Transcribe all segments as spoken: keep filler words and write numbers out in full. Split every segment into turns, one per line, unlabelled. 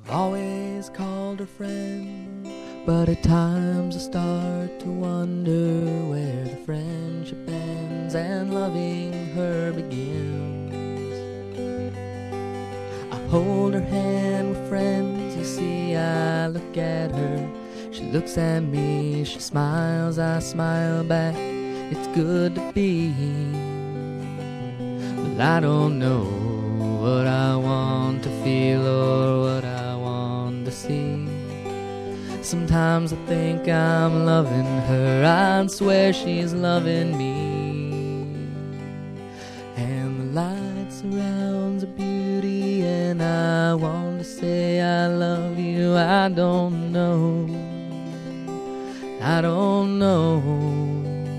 Always called her friend, but at times I start to wonder where the friendship ends and loving her begins. I hold her hand with friends, you see, I look at her, she looks at me, she smiles, I smile back, it's good to be. But I don't know what I want to feel or what I want to see. Sometimes I think I'm loving her, I swear she's loving me. And the light surrounds her beauty, and I want to say I love you. I don't know, I don't know.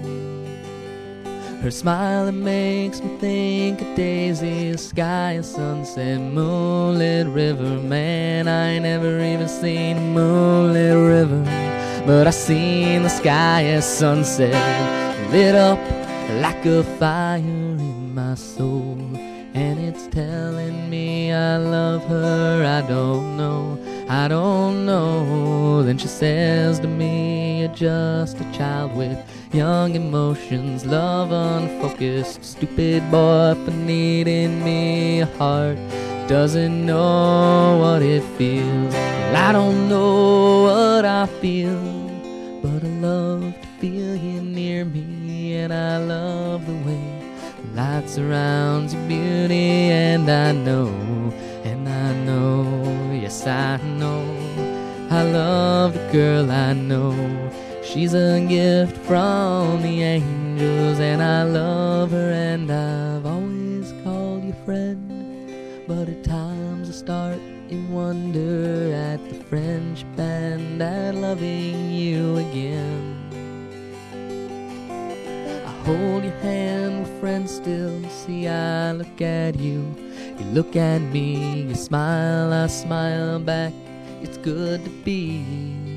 Her smile, it makes me think of daisies, sky, a sunset, moonlit river. Man, I ain't never even seen a moonlit river, but I seen the sky as sunset, lit up like a fire in my soul. And it's telling me I love her, I don't know, I don't know. Then she says to me, you're just a child with young emotions, love unfocused, stupid boy for needing me. A heart doesn't know what it feels. Well, I don't know what I feel, but I love to feel you near me. And I love the way the light surrounds your beauty. And I know, and I know, yes I know, I love the girl I know. She's a gift from the angels, and I love her. And I've always called you friend, but at times I start in wonder at the friendship and at loving you again. I hold your hand with friends still, see I look at you, you look at me, you smile, I smile back, it's good to be.